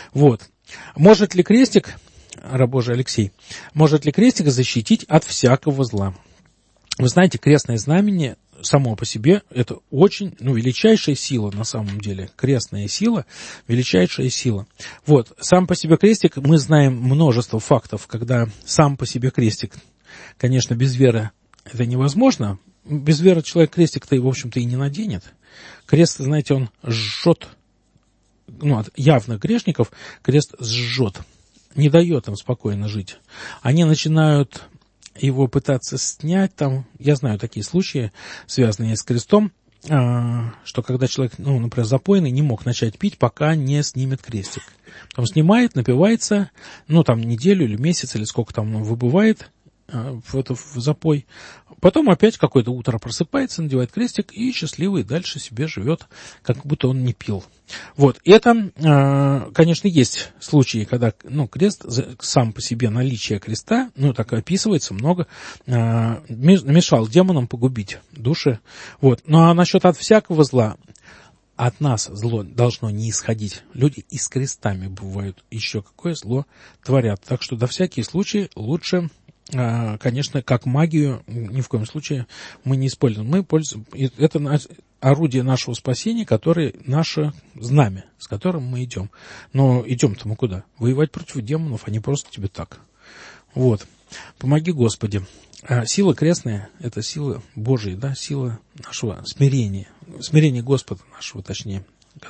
Может ли крестик, раб Божий Алексей, защитить от всякого зла? Вы знаете, крестное знамение само по себе это очень, величайшая сила на самом деле. Крестная сила, величайшая сила. Сам по себе крестик, мы знаем множество фактов, когда сам по себе крестик, конечно, без веры это невозможно. Без веры человек крестик-то, в общем-то, и не наденет. Крест, знаете, он жжет. От явных грешников крест сжет, не дает им спокойно жить. Они начинают его пытаться снять, я знаю такие случаи, связанные с крестом, что когда человек, ну, например, запойный, не мог начать пить, пока не снимет крестик. Потом снимает, напивается, ну, там, неделю или месяц, или сколько там он выбывает в запой. Потом опять какое-то утро просыпается, надевает крестик и счастливый дальше себе живет, как будто он не пил. Вот. Это, конечно, есть случаи, когда, ну, крест, сам по себе, наличие креста, ну, так описывается много, мешал демонам погубить души. Вот. Ну, а насчет от всякого зла, от нас зло должно не исходить. Люди и с крестами бывают еще какое зло творят. Так что на всякий случай лучше... Конечно, как магию ни в коем случае мы не используем. Мы пользуем, это орудие нашего спасения, которое наше знамя, с которым мы идем. Но идем-то мы куда? Воевать против демонов, а не просто тебе так. Вот. Помоги, Господи. Сила крестная – это сила Божия, да, сила нашего смирения. Смирение Господа нашего, точнее,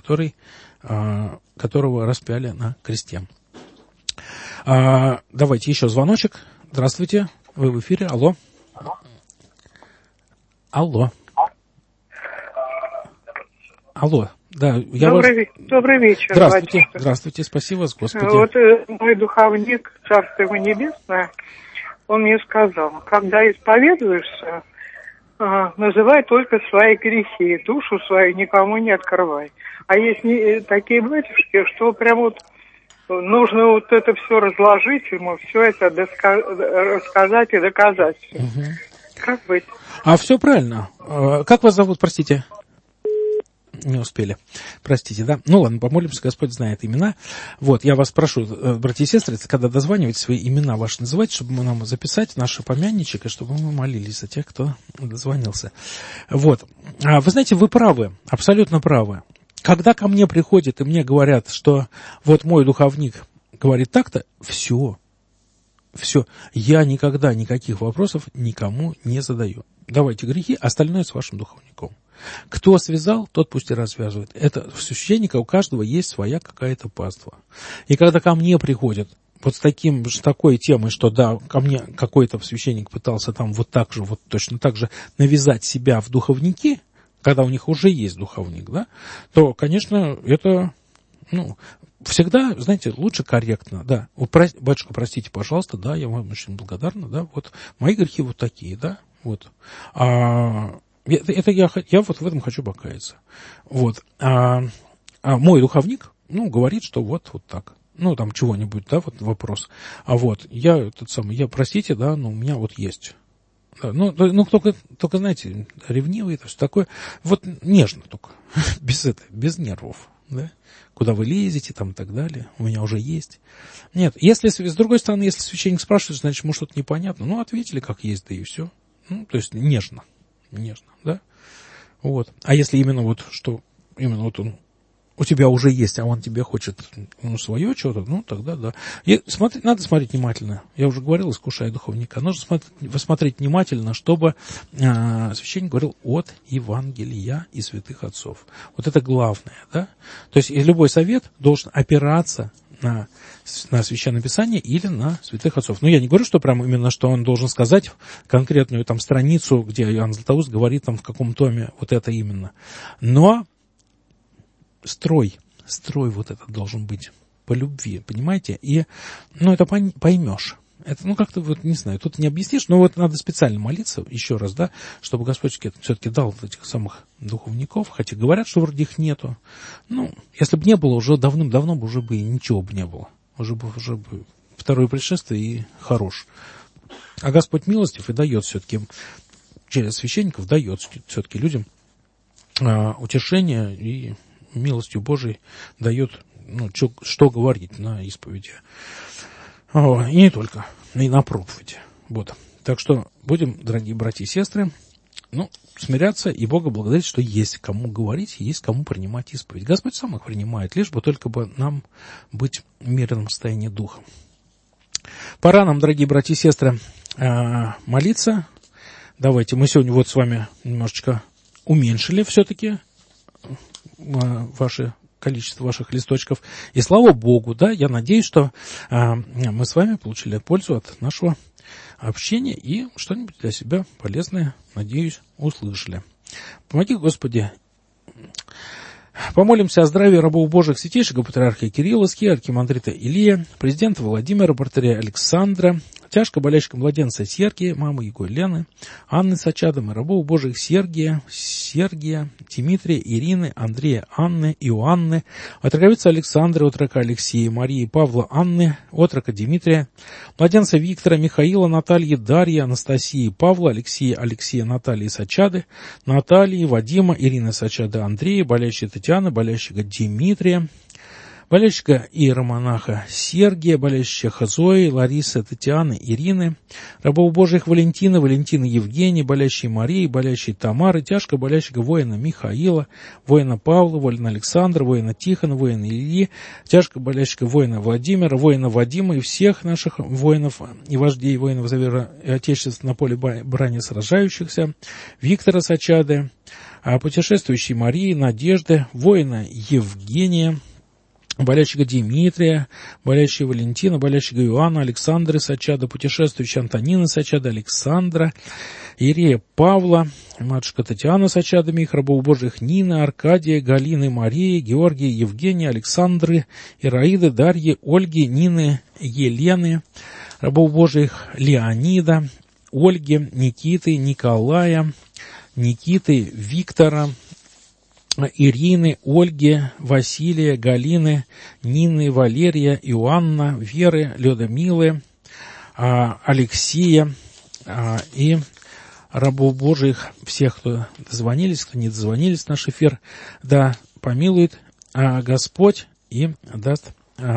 которого распяли на кресте. Давайте еще звоночек. Здравствуйте, вы в эфире, алло. Алло. Алло, да. Добрый вечер. Здравствуйте, здравствуйте, спасибо вас, Господи. Вот мой духовник, Царство его небесное, он мне сказал, когда исповедуешься, называй только свои грехи, душу свою никому не открывай. А есть такие батюшки, что прям вот нужно вот это все разложить ему, все это рассказать и доказать. Угу. Как быть? А все правильно. Как вас зовут, простите? Не успели. Простите, да? Ну ладно, помолимся, Господь знает имена. Вот, я вас прошу, братья и сестры, когда дозваниваете, свои имена ваши называть, чтобы мы нам записать наши помянничек, и чтобы мы молились за тех, кто дозвонился. Вот. Вы знаете, вы правы, абсолютно правы. Когда ко мне приходят и мне говорят, что вот мой духовник говорит так-то, все. Я никогда никаких вопросов никому не задаю. Давайте грехи, остальное с вашим духовником. Кто связал, тот пусть и развязывает. Это у священника, у каждого есть своя какая-то паства. И когда ко мне приходят вот с такой темой, что да, ко мне какой-то священник пытался там вот так же, вот точно так же навязать себя в духовники, когда у них уже есть духовник, да, то, конечно, это, всегда, знаете, лучше корректно, да. Вот, батюшка, простите, пожалуйста, да, я вам очень благодарна, да, вот мои грехи вот такие, да, вот. Я вот в этом хочу покаяться. Вот. Мой духовник, говорит, что вот так. Там чего-нибудь, да, вот вопрос. Я простите, да, но у меня вот есть. Да, только, знаете, ревнивый, то есть такое, вот нежно только, без нервов, да, куда вы лезете, там, и так далее, у меня уже есть. Нет, если, с другой стороны, если священник спрашивает, значит, ему что-то непонятно, ответили как есть, да и все. То есть нежно, да, вот. А если именно вот, что, именно вот он, у тебя уже есть, а он тебе хочет, свое что-то, тогда да. Надо смотреть внимательно. Я уже говорил, искушая духовника. Нужно смотреть внимательно, чтобы священник говорил от Евангелия и святых отцов. Вот это главное, да. То есть любой совет должен опираться на Священное Писание или на святых отцов. Я не говорю, что прям именно, что он должен сказать конкретную там страницу, где Иоанн Златоуст говорит там в каком томе вот это именно. Но строй вот этот должен быть по любви, понимаете? И, это поймешь. Это, как-то, не знаю, тут не объяснишь, но надо специально молиться еще раз, да, чтобы Господь все-таки дал этих самых духовников, хотя говорят, что вроде их нету. Если бы не было, уже давным-давно бы уже бы и ничего бы не было. Уже бы второе пришествие и хорош. А Господь милостив и дает все-таки, через священников дает все-таки людям утешение и милостью Божией дает, что говорить на исповеди. И не только, и на проповеди. Вот. Так что будем, дорогие братья и сестры, смиряться и Бога благодарить, что есть кому говорить, есть кому принимать исповедь. Господь сам их принимает, лишь бы только нам быть в мирном состоянии духа. Пора нам, дорогие братья и сестры, молиться. Давайте, мы сегодня с вами немножечко уменьшили все-таки количество ваших листочков. И слава Богу, да, я надеюсь, что мы с вами получили пользу от нашего общения и что-нибудь для себя полезное, надеюсь, услышали. Помоги, Господи. Помолимся о здравии рабов Божьих святейшего патриарха Кирилла, архимандрита Илия, президента Владимира, протоиерея Александра, тяжко болящего младенца Сергия, мамы его Елены, Анны с очадом и рабов Божьих Сергия, Дмитрия, Ирины, Андрея, Анны, Иоанны, отроковица Александра, отрока Алексея, Марии, Павла, Анны, отрока Дмитрия, младенца Виктора, Михаила, Натальи, Дарьи, Анастасии, Павла, Алексея, Натальи Сачады, Натальи, Вадима, Ирины Сачады, Андрея, болящей Татьяны, болящего Дмитрия, болящего иеромонаха Сергия, болящего Зои, Ларисы, Татьяны, Ирины, рабов Божьих Валентины, Евгении, болящей Марии, болящей Тамары, тяжко болящего воина Михаила, воина Павла, воина Александра, воина Тихона, воина Ильи, тяжко болящего воина Владимира, воина Вадима и всех наших воинов и вождей воинов за веру и отечество на поле брани сражающихся, Виктора Сачады, путешествующей Марии, Надежды, воина Евгения, болящего Дмитрия, болящего Валентина, болящего Иоанна, Александры Сачада, путешествующей Антонины Сачада, Александра, Иерея Павла, матушка Татьяна Сачада, их рабов Божьих Нины, Аркадия, Галины, Марии, Георгия, Евгения, Александры, Ираиды, Дарьи, Ольги, Нины, Елены, рабов Божьих Леонида, Ольги, Никиты, Николая, Никиты, Виктора, Ирины, Ольги, Василия, Галины, Нины, Валерия, Иоанна, Веры, Людмилы, Алексея и рабов Божьих, всех, кто дозвонились, кто не дозвонились в наш эфир, да помилует Господь и даст,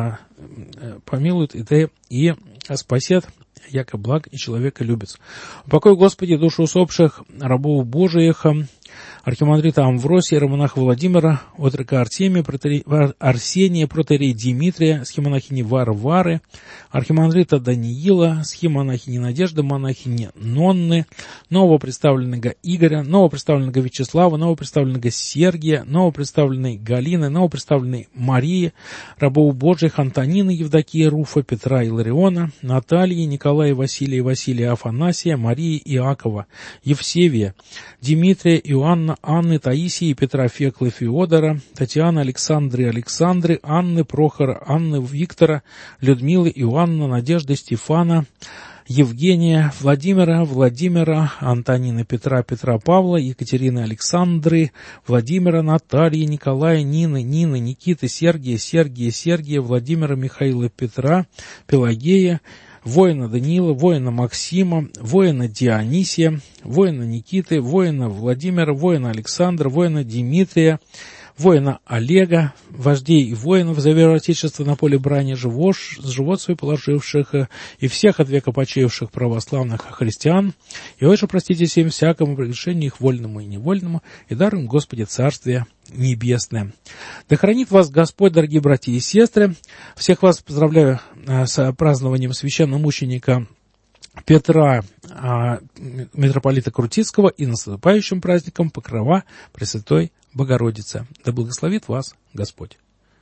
помилует и спасет, яко благ и человека любит. Упокой, Господи, душу усопших рабов Божиих, архимандрита Амвросия, иеромонаха Владимира, отрока Артемия, Арсения, протоиерея Дмитрия, схимонахини Варвары, архимандрита Даниила, схимонахини Надежды, монахини Нонны, новопредставленного Игоря, новопредставленного Вячеслава, новопредставленного Сергия, новопредставленной Галины, новопредставленной Марии, рабов Божьих Антонины, Евдокии, Руфа, Петра, Илариона, Натальи, Николая, Василия, Афанасия, Марии, Иакова, Евсевия, Дмитрия, Иоанна, Анны, Таисии, Петра, Феклы, Феодора, Татьяны, Александры, Анны, Прохора, Анны, Виктора, Людмилы, Иоанна, Надежды, Стефана, Евгения, Владимира, Антонины, Петра, Павла, Екатерины, Александры, Владимира, Натальи, Николая, Нины, Никиты, Сергия, Владимира, Михаила, Петра, Пелагея, воина Даниила, воина Максима, воина Дионисия, воина Никиты, воина Владимира, воина Александра, воина Дмитрия, воина Олега, вождей и воинов за веру Отечества на поле брани, живот свой положивших, и всех от века почивших православных христиан, и ойже простите всем всякому прегрешению их вольному и невольному, и даруем, Господи, Царствие Небесное. Да хранит вас Господь, дорогие братья и сестры. Всех вас поздравляю с празднованием священномученика Петра, митрополита Крутицкого, и наступающим праздником Покрова Пресвятой Богородицы. Да благословит вас Господь.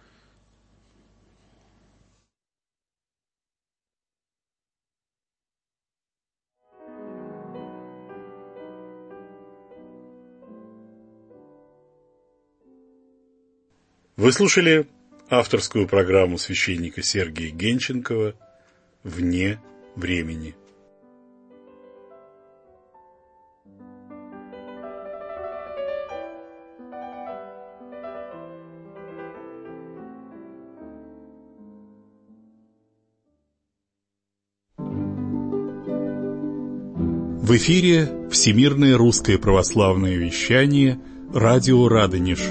Вы слушали авторскую программу священника Сергия Генченкова «Вне времени». В эфире Всемирное русское православное вещание «Радио Радонеж».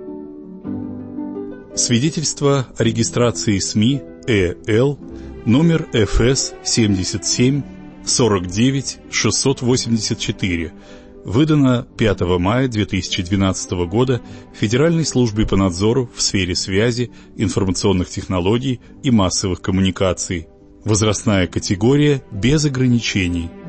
Свидетельство о регистрации СМИ ЭЛ номер ФС 77 49 684, выдано 5 мая 2012 года Федеральной службой по надзору в сфере связи, информационных технологий и массовых коммуникаций. Возрастная категория без ограничений.